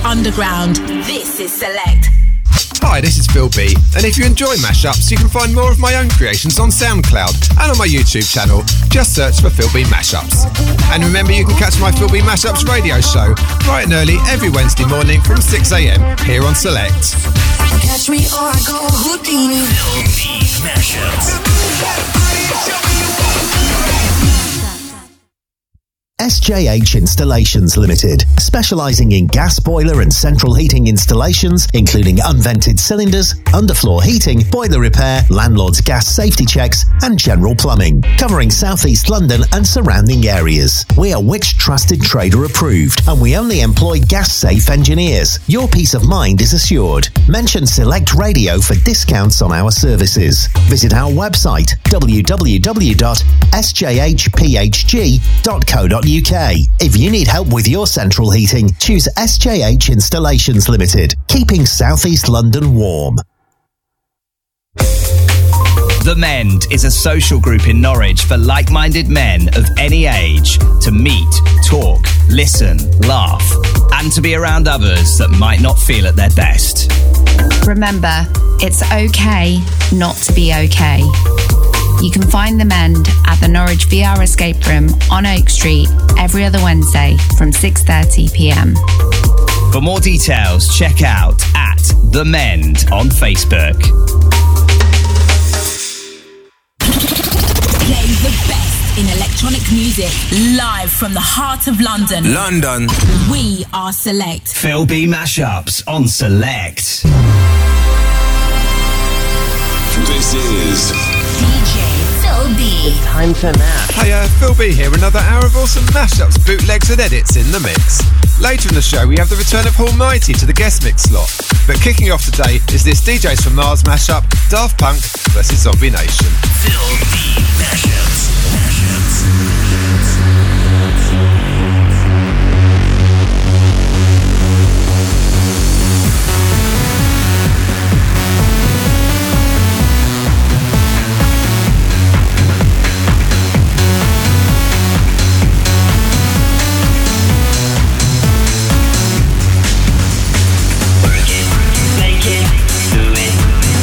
underground. This is Select. Hi, this is Phil B, and if you enjoy mashups, you can find more of my own creations on SoundCloud and on my YouTube channel. Just search for Phil B Mashups. And remember, you can catch my Phil B Mashups radio show bright and early every Wednesday morning from 6 a.m. here on Select. Catch me or I go Houdini. Phil B Mashups. SJH Installations Limited, specialising in gas boiler and central heating installations, including unvented cylinders, underfloor heating, boiler repair, landlord's gas safety checks, and general plumbing, covering South East London and surrounding areas. We are Which Trusted Trader approved, and we only employ gas-safe engineers. Your peace of mind is assured. Mention Select Radio for discounts on our services. Visit our website, www.sjhphg.co.uk. If you need help with your central heating, choose SJH Installations Limited, keeping South East London warm. The Mend is a social group in Norwich for like-minded men of any age to meet, talk, listen, laugh, and to be around others that might not feel at their best. Remember, it's okay not to be okay. You can find The Mend at the Norwich VR Escape Room on Oak Street every other Wednesday from 6:30 p.m. For more details, check out at The Mend on Facebook. Play the best in electronic music live from the heart of London. London. We are Select. Phil B Mashups on Select. This is DJ Phil B. It's time for mash. Hiya, Phil B here. Another hour of awesome mashups, bootlegs and edits in the mix. Later in the show, we have the return of Almighty to the guest mix slot. But kicking off today is this DJs from Mars mashup, Daft Punk versus Zombie Nation. Phil B Mashups.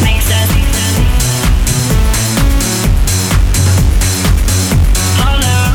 Oh no.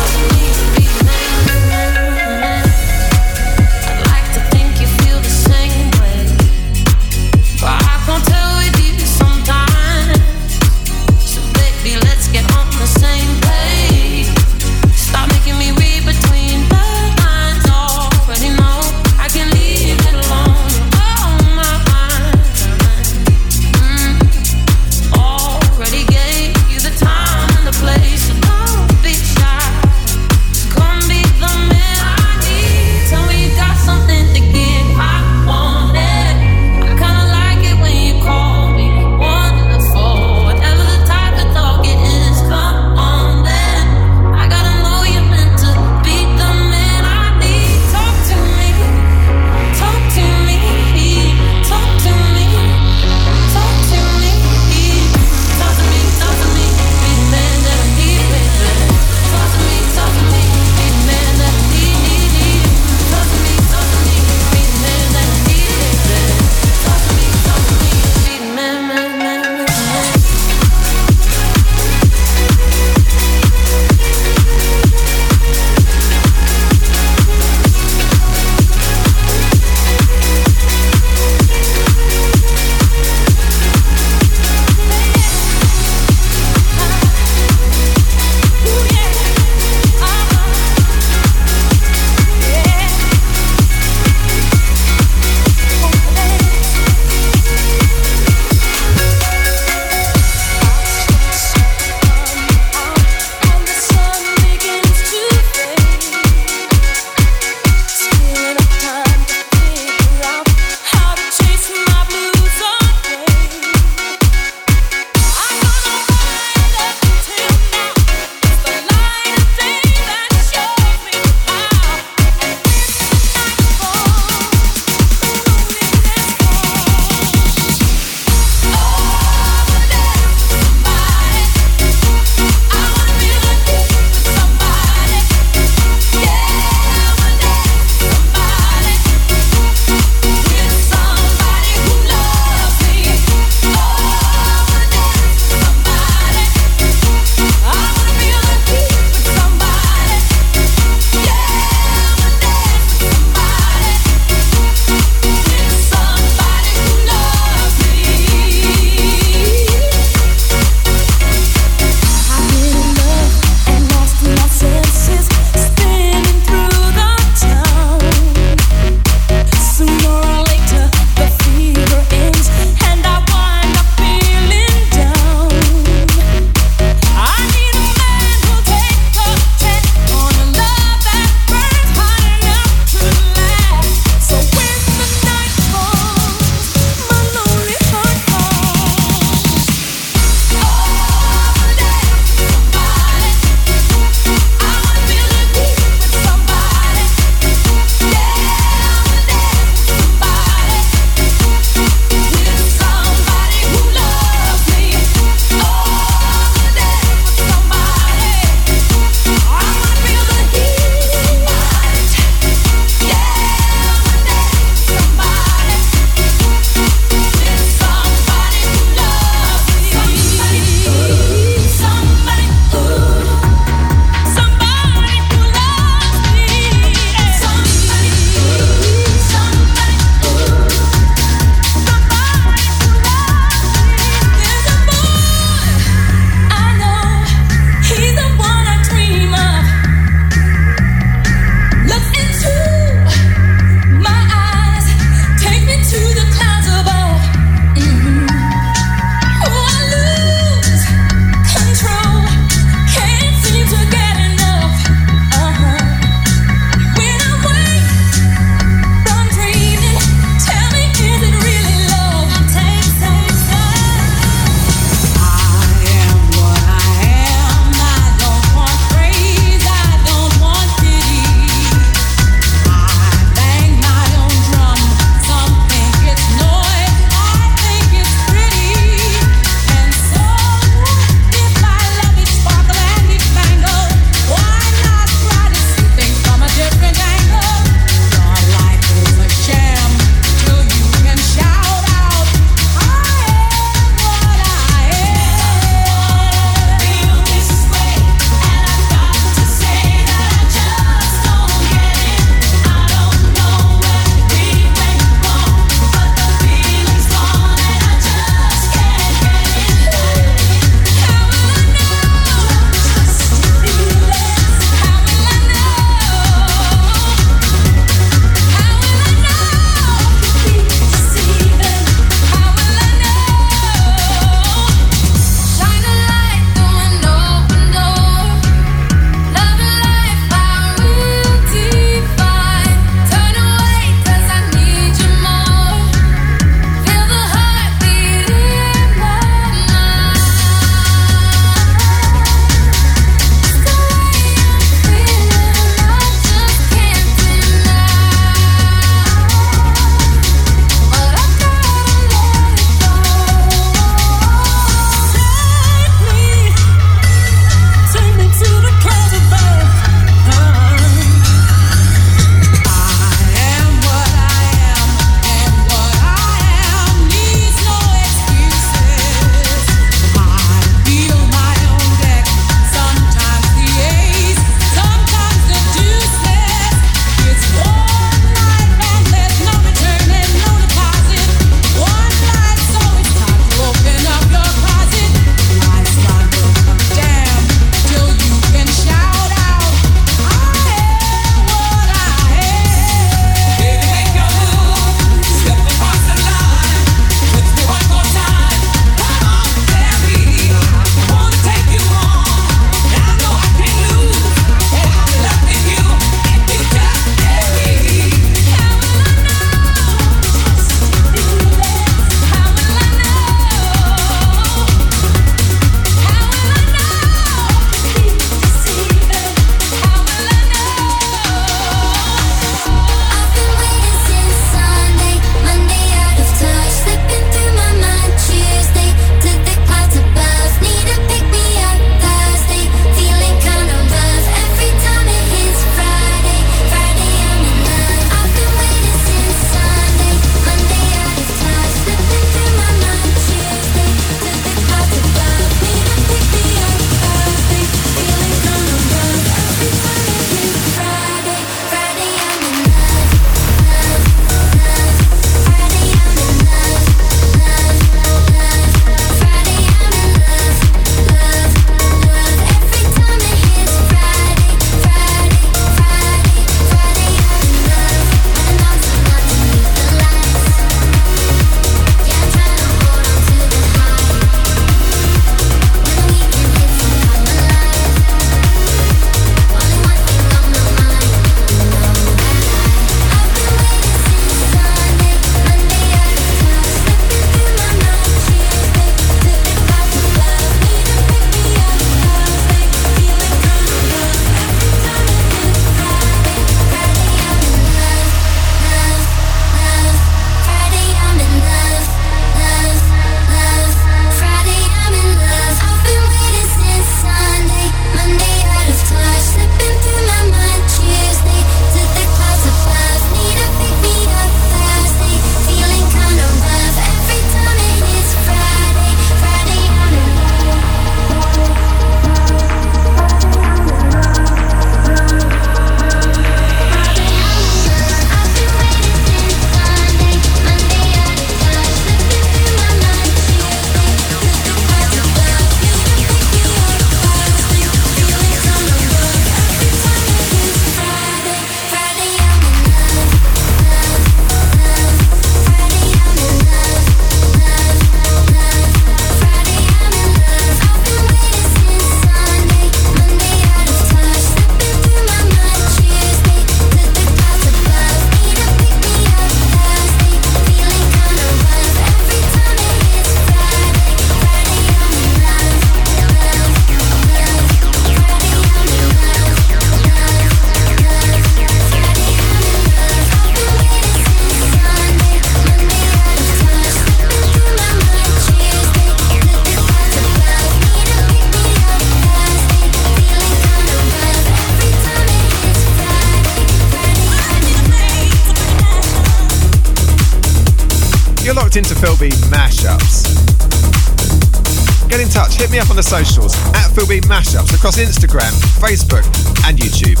You're locked into Phil B Mashups. Get in touch, hit me up on the socials at Phil B Mashups across Instagram, Facebook and YouTube.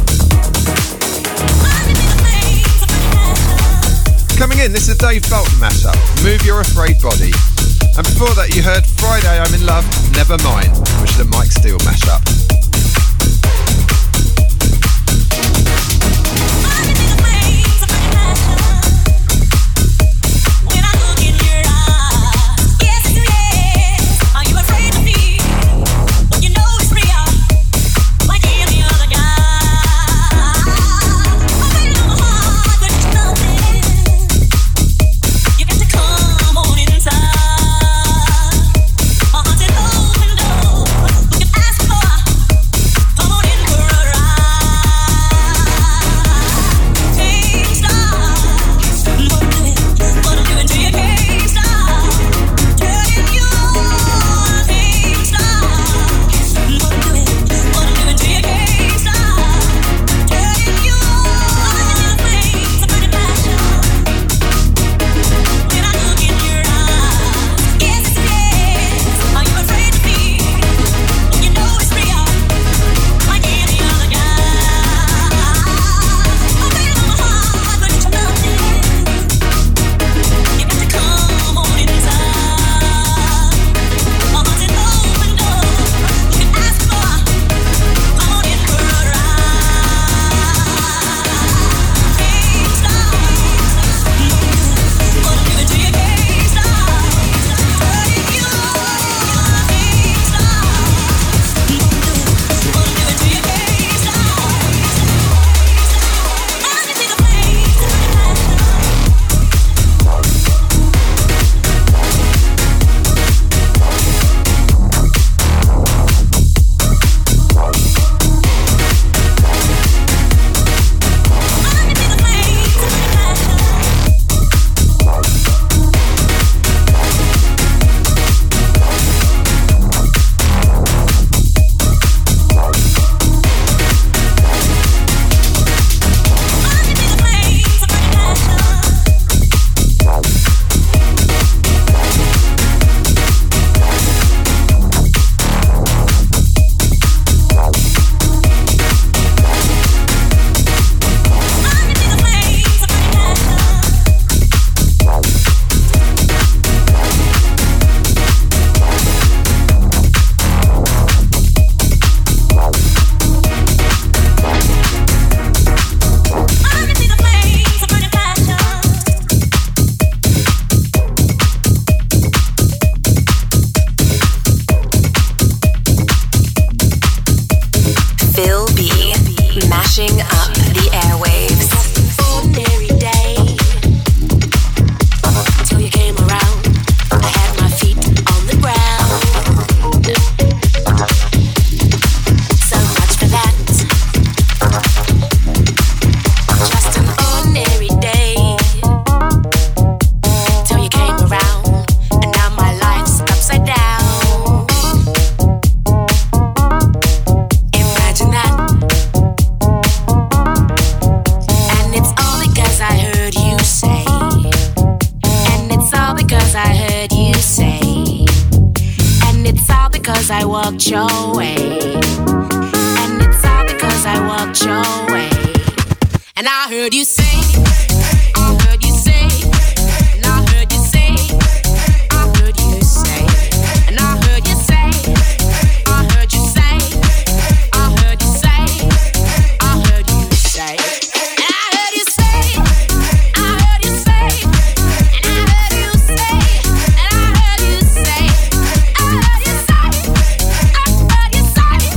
Coming in, this is a Dave Bolton mashup, Move Your Afraid Body. And before that you heard Friday I'm in Love, Never Mind, which is a Mike Steele mashup.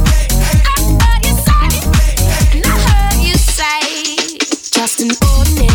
Just an ordinary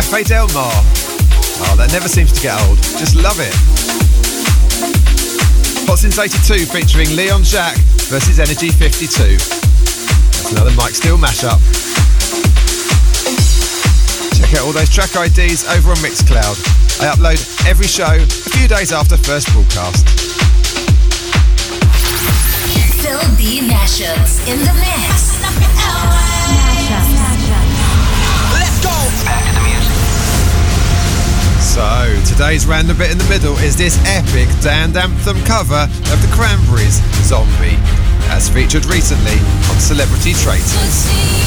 Cafe Del Mar. Oh, that never seems to get old. Just love it. Hot Since 82 featuring Leon Jacques versus Energy 52. That's another Mike Steel mashup. Check out all those track IDs over on Mixcloud. I upload every show a few days after first broadcast. Phil B Mashups in the mix. Let's go. Back to the music. So, today's random bit in the middle is this epic Dan Anthem cover of the Cranberries' Zombie, as featured recently on Celebrity Traitors.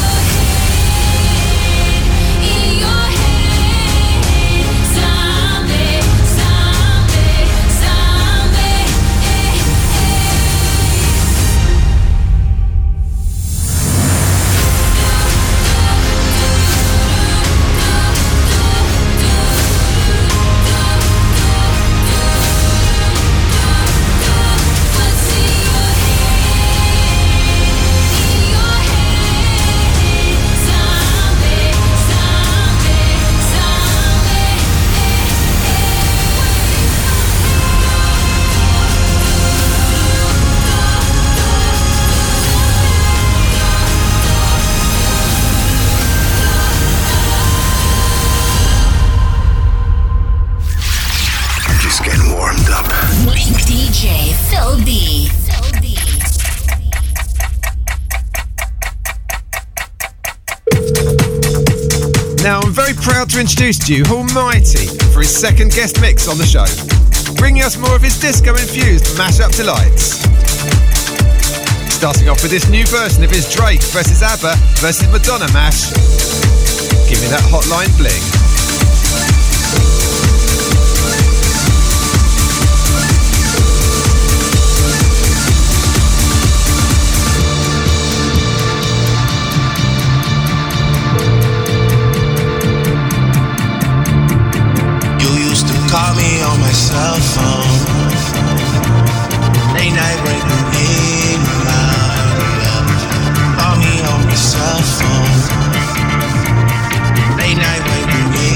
Now I'm very proud to introduce to you Almighty for his second guest mix on the show, bringing us more of his disco-infused mashup delights. Starting off with this new version of his Drake versus ABBA versus Madonna mash. Give me that hotline bling. Call me on my cell phone. Late night when you need me loud. Call me on my cell phone. Late night when you need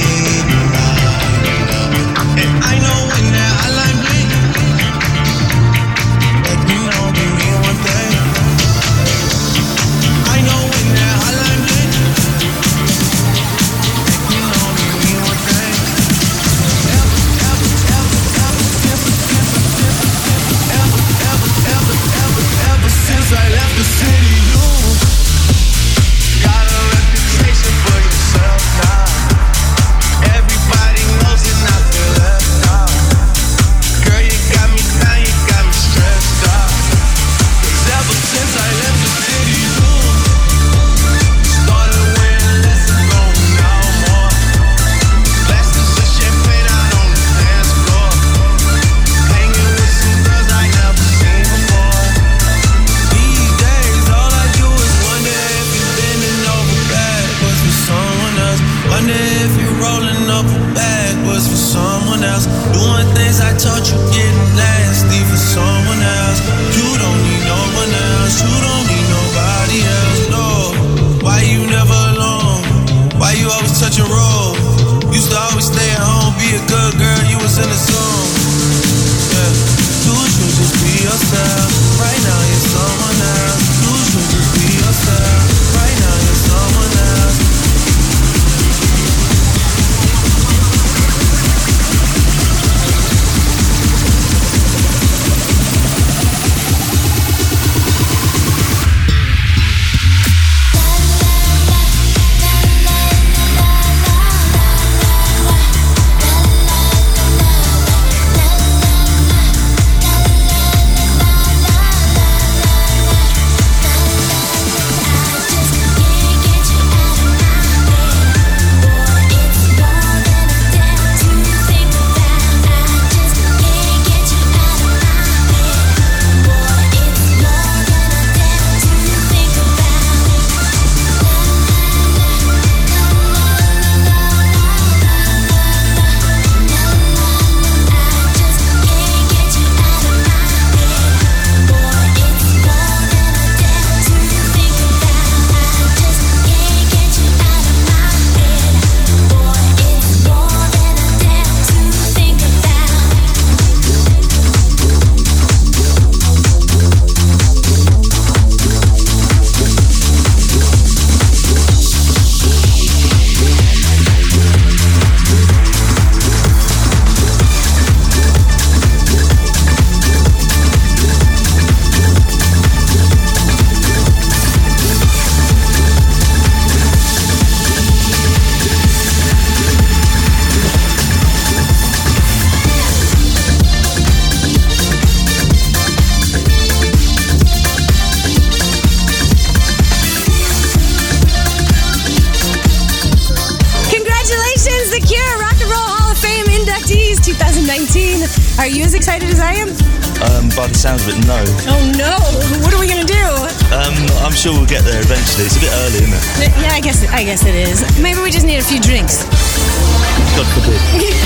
2019. Are you as excited as I am? By the sound of it, no. Oh no! What are we gonna do? I'm sure we'll get there eventually. It's a bit early, isn't it? Yeah, I guess it is. Maybe we just need a few drinks. God forbid.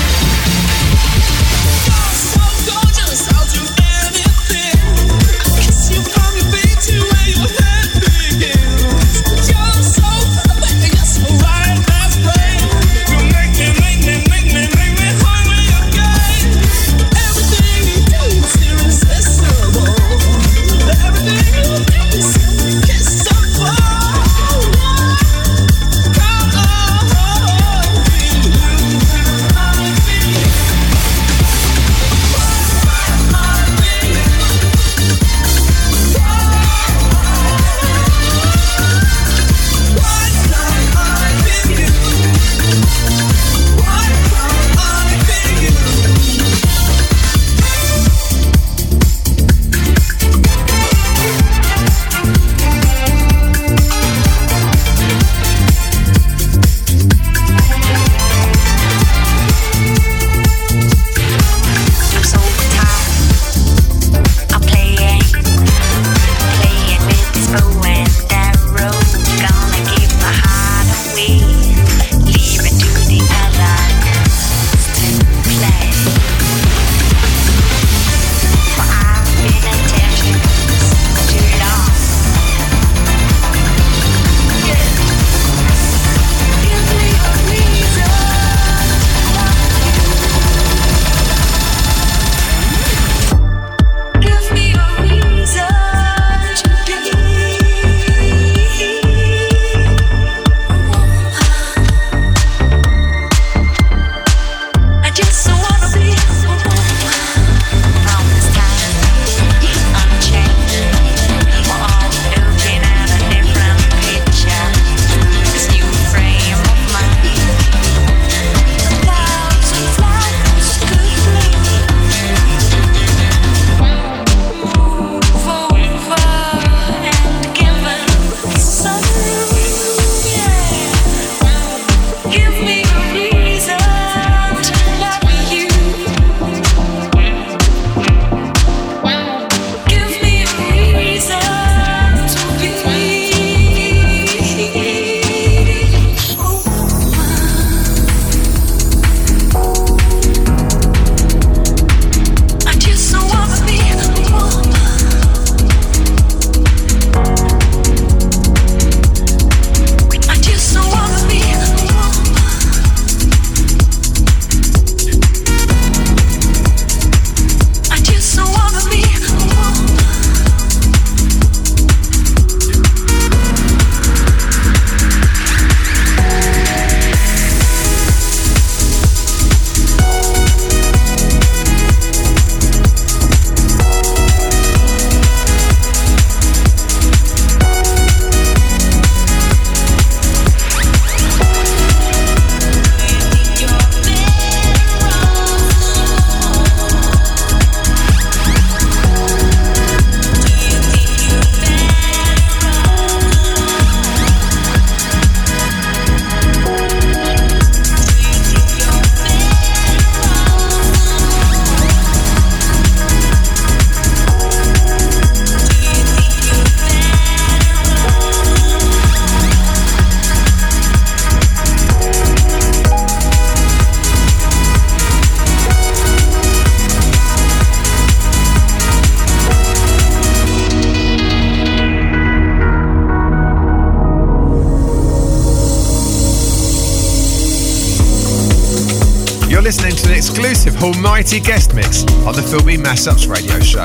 listening to an exclusive almighty guest mix on the Phil B Mashups radio show.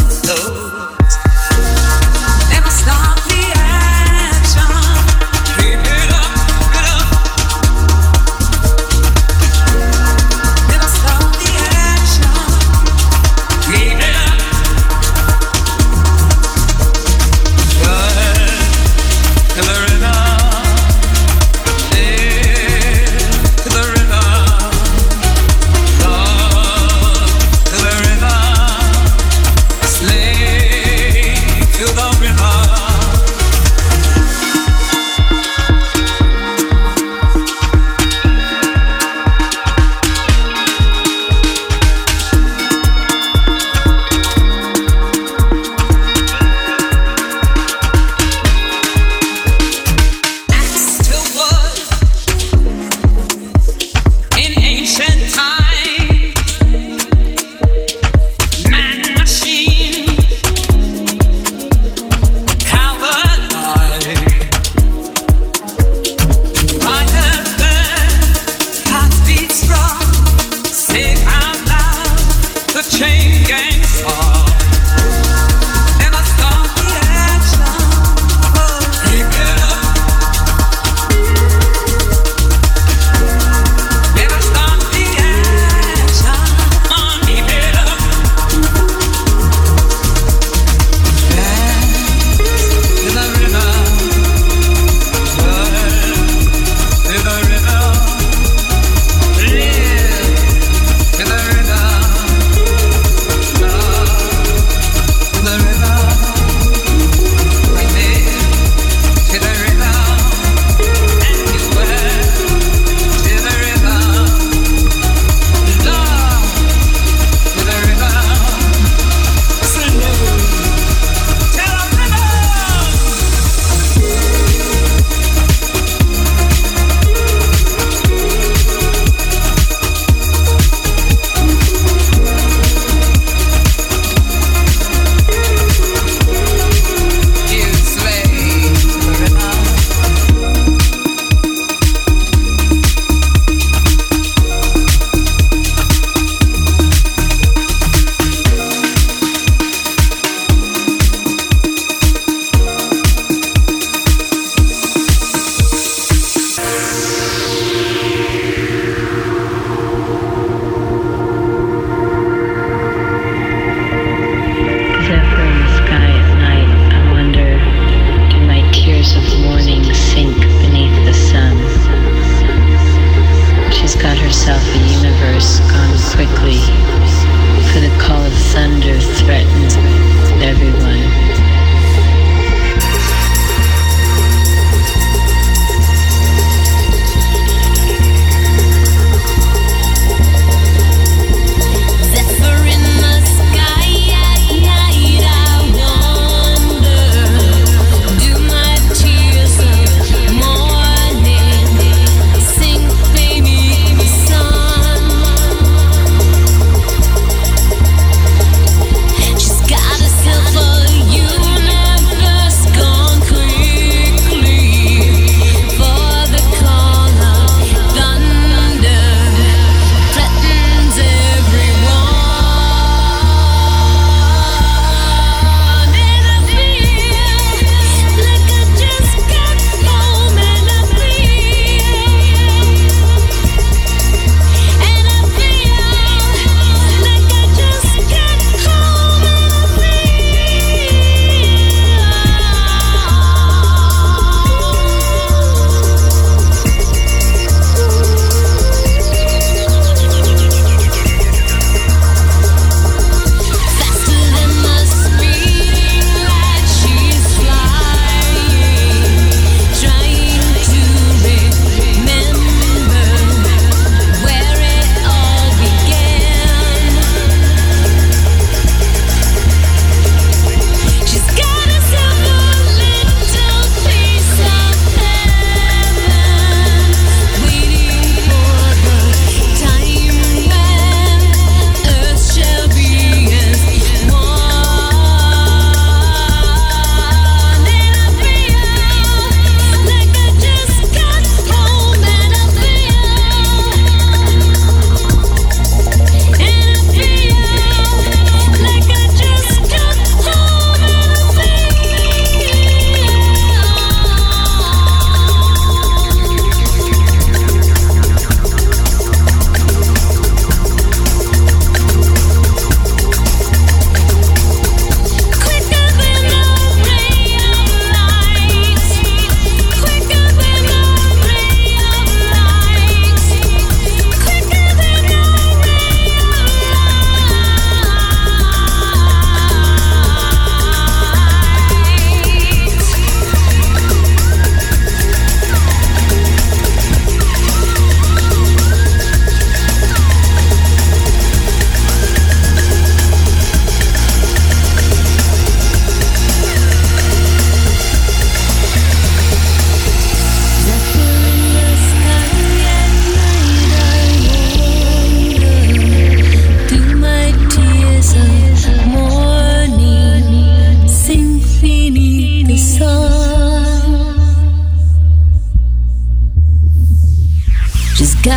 Never stop the action.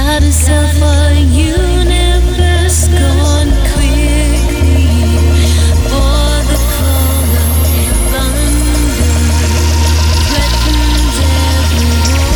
got herself a universe gone quickly for the call of thunder threatens everyone.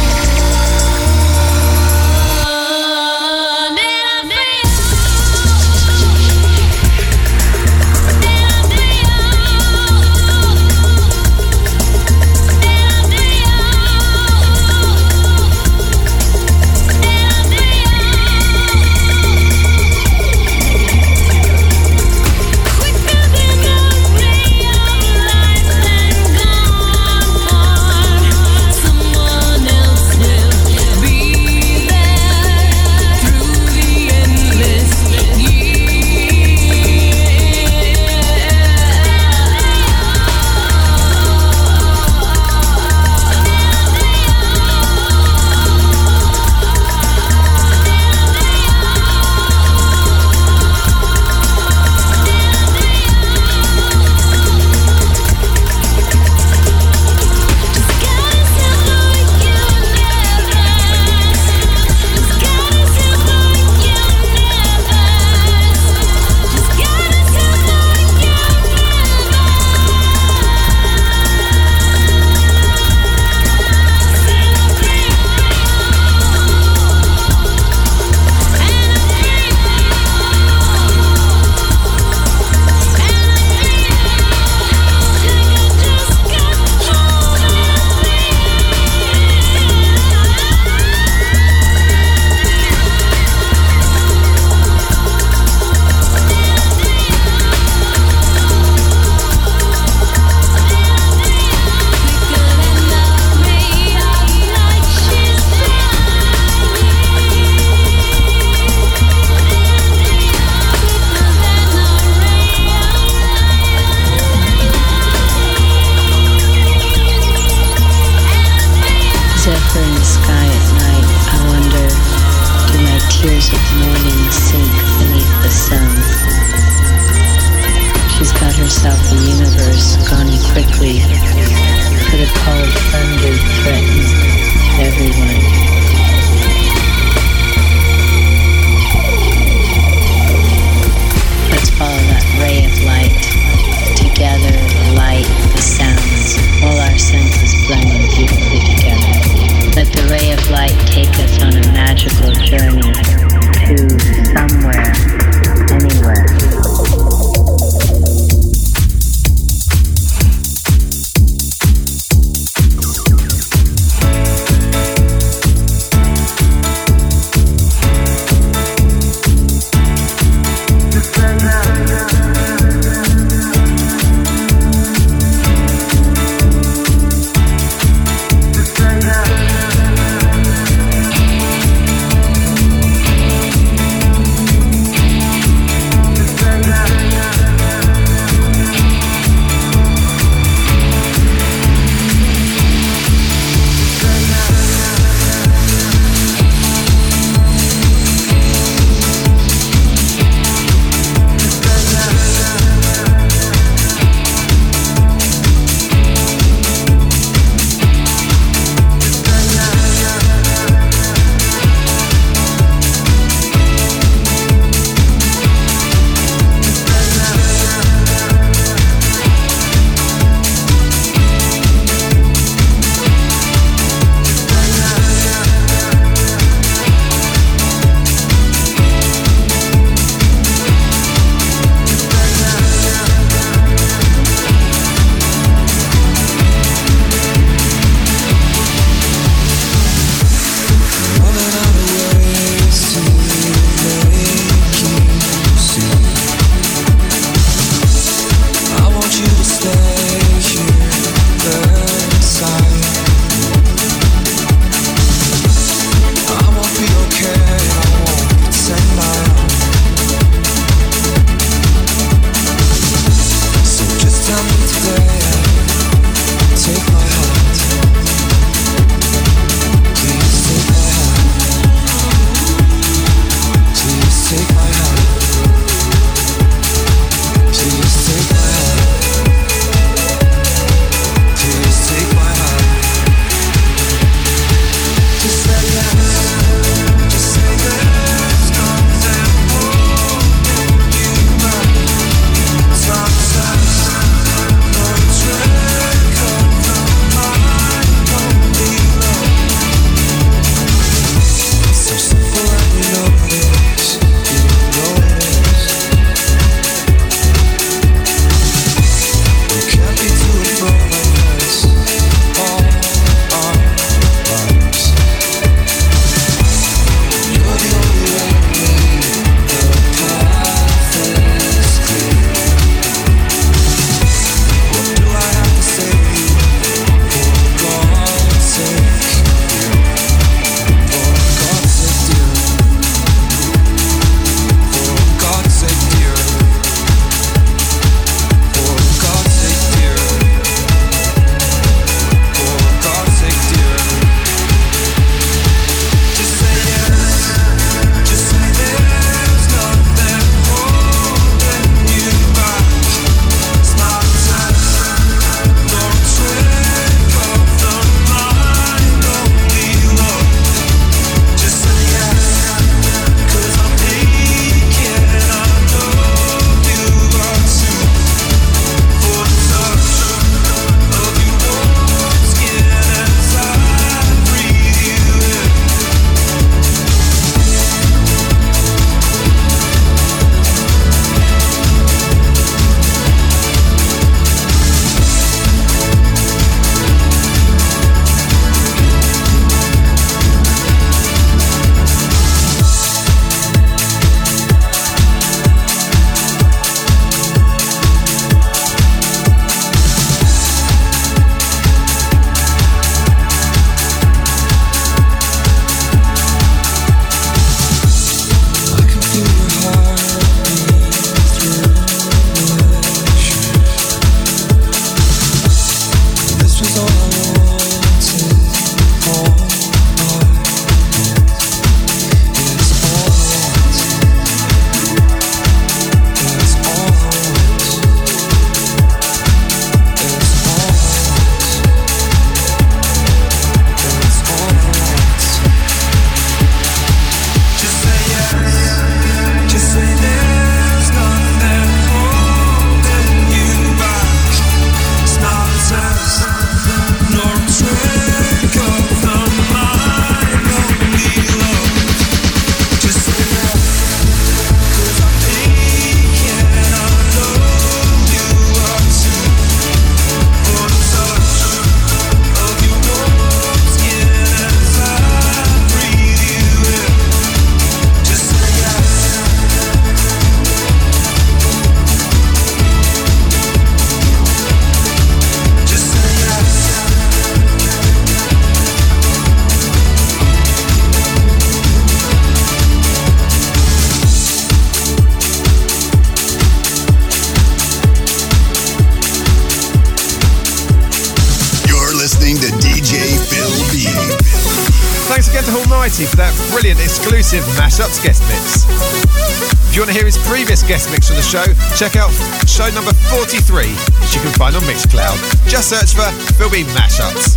Almighty for that brilliant exclusive Mashups guest mix. If you want to hear his previous guest mix from the show, check out show number 43, which you can find on Mixcloud. Just search for Phil B Mashups.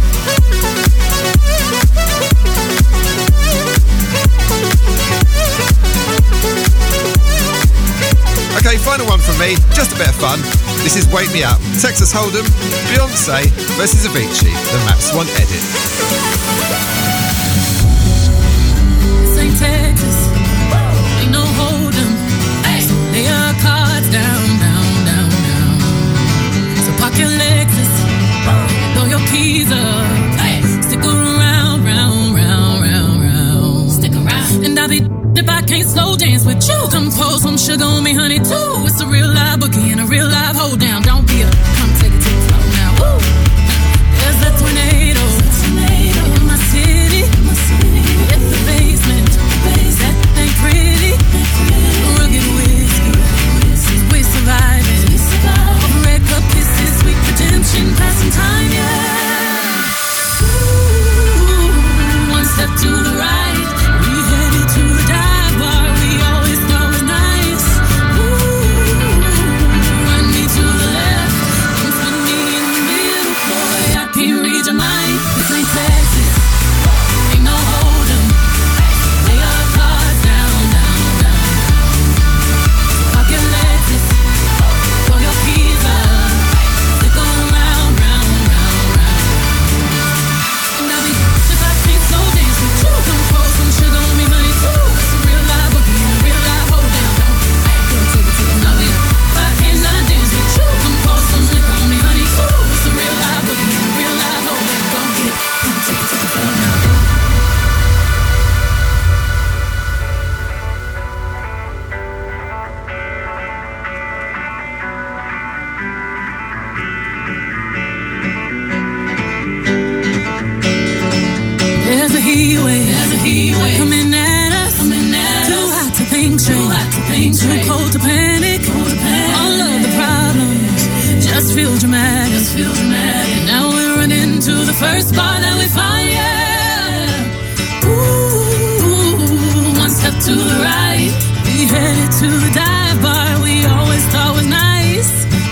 Okay, final one from me, just a bit of fun. This is Wake Me Up, Texas Hold'em, Beyonce versus Avicii, the Maps 1 edit. This ain't Texas, ain't no Hold'em. So lay your cards down, down, down, down. So park your Lexus, throw your keys up. Stick around, round, round, round, round. Stick around. And I'll be if I can't slow dance with you. Come pour some sugar on me, honey, too. It's a real live boogie and a real live hold down. Don't be a come take it to the floor now. Woo! There's a tornado in my city. It's the basement. That ain't pretty. Rugged whiskey. We surviving. Over red cup kisses, sweet redemption, passing time, yeah. Ooh, one step to the right. We headed to the dive bar. We always thought was nice. Ooh, run me to the left and put me in the middle. Boy, I can't read your mind. This ain't Texas. Ain't no Hold'em. Lay your cards down, down, down. Park your Lexus. Throw your keys up. Stick around, round, round, round. And I'll be if I can't slow dance with you. Come pour some sugar on me, honey, too. It's a real live boogie and a real live hold down. Don't take it to the nollie. If I cannot dance with you, come pour some liquor on me, honey, too. It's a real live boogie and a real live hold down. Don't take it to the floor now. There's a heat wave coming at us. Too hot to think straight, too cold to panic. All of the problems just feel dramatic. Now we're running to the first bar that we find, yeah. Ooh, one step to the right. We headed to the dive bar we always thought was nice.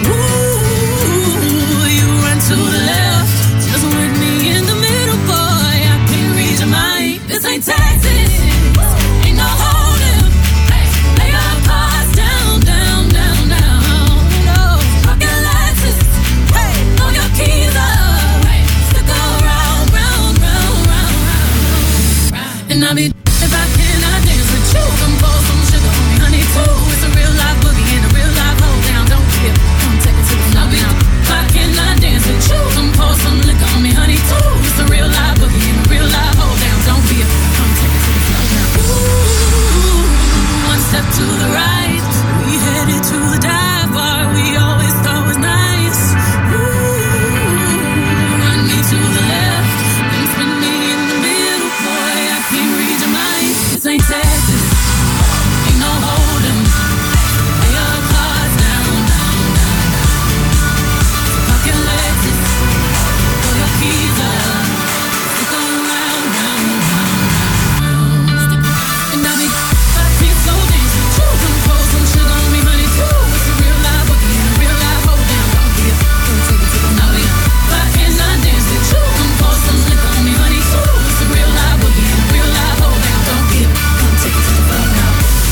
Ooh, you run to the left, just with me in the middle, boy. I can't read your mind. This ain't Texas, ain't no Hold'em. Lay your cards down, down, down, down. No, park your Lexus, throw your keys up. Stick around, round, round, round, round. And I'll be if I cannot dance with you. Come pour some sugar on me, honey, too. It's a real live boogie and a real live hold down. Don't care, come take it to the floor now. If I cannot dance with you, come pour some liquor on me, honey, too. It's a real live boogie and a real live hold down. Don't be a come take it to the floor now. Ooh, one step to the right. We headed to the dive bar we always thought was nice. Ooh, run me to the left and spin me in the middle, boy. I can't read your mind. This ain't Texas, ain't no Hold'em. Lay your cards down, down, down, down. Park your Lexus, throw your keys up. Stick around, round, round, round. And I'll be if I can't slow dance with you. Come pour some sugar on me, honey, too. It's a real live boogie and a real live hold down. Don't be a don't take it to the nollie. If I cannot dance with you, come pour some liquor on me, honey, too. It's a real live boogie and a real live hold down. Don't be a come take it to the floor now.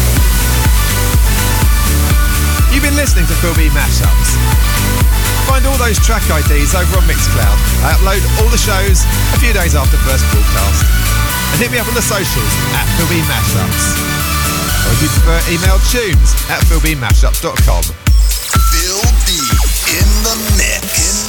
You've been listening to Phil B Mashups. Find all those track IDs over on Mixcloud. I upload all the shows a few days after first broadcast. And hit me up on the socials at Phil B Mashups. Or if you prefer, email tunes at philbmashups.com. Phil B in the mix.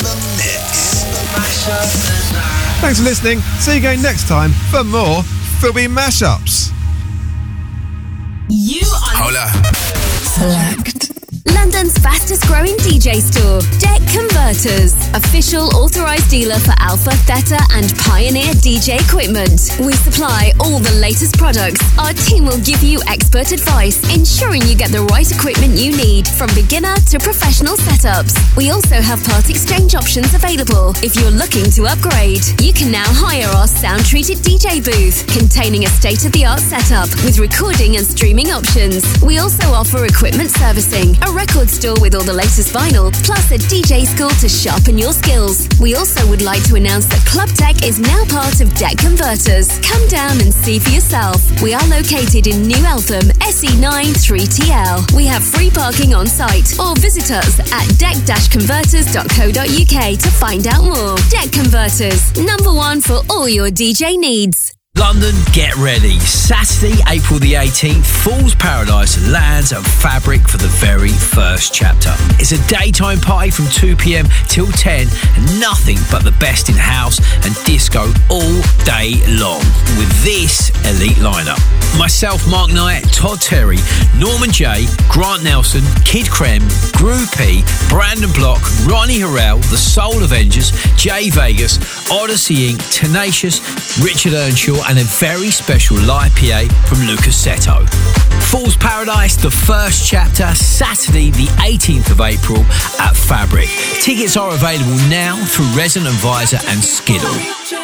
Thanks for listening. See you again next time for more Phil B Mashups. You are Hola. Select. London's fastest growing DJ store, Deck Converters, official authorised dealer for Alpha, Theta and Pioneer DJ equipment. We supply all the latest products. Our team will give you expert advice, ensuring you get the right equipment you need, from beginner to professional setups. We also have part exchange options available if you're looking to upgrade. You can now hire our sound-treated DJ booth, containing a state-of-the-art setup with recording and streaming options. We also offer equipment servicing, a record store with all the latest vinyl, plus a DJ school to sharpen your skills. We also would like to announce that Club Deck is now part of Deck Converters. Come down and see for yourself. We are located in New Eltham, SE9 3TL. We have free parking on site, or visit us at deck-converters.co.uk to find out more. Deck Converters, #1 for all your DJ needs. London, get ready. Saturday, April the 18th, Fool's Paradise lands at Fabric for the very first chapter. It's a daytime party from 2 p.m. till 10 and nothing but the best in house and disco all day long with this elite lineup. Myself, Mark Knight, Todd Terry, Norman J, Grant Nelson, Kid Creme, Groove P, Brandon Block, Ronnie Harrell, The Soul Avengers, Jay Vegas, Odyssey Inc., Tenacious, Richard Earnshaw, and a very special live PA from Lucas Seto. Fool's Paradise, the first chapter, Saturday the 18th of April at Fabric. Tickets are available now through Resident Advisor and Skiddle.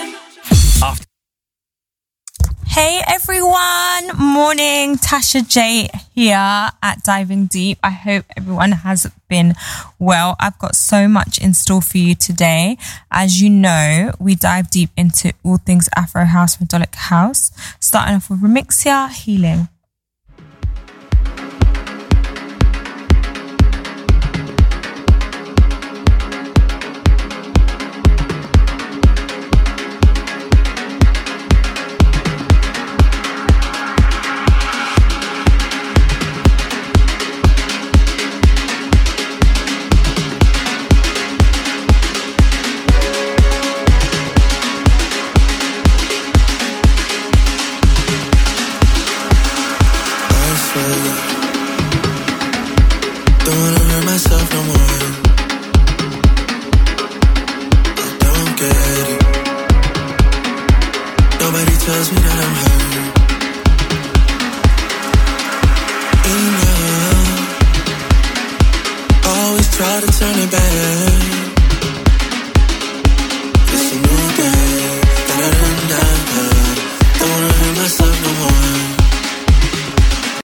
Hey everyone, morning, Tasha J here at Diving Deep. I hope everyone has been well. I've got so much in store for you today. As you know, we dive deep into all things Afro House, Melodic House, starting off with Remixia, Healing. Try to turn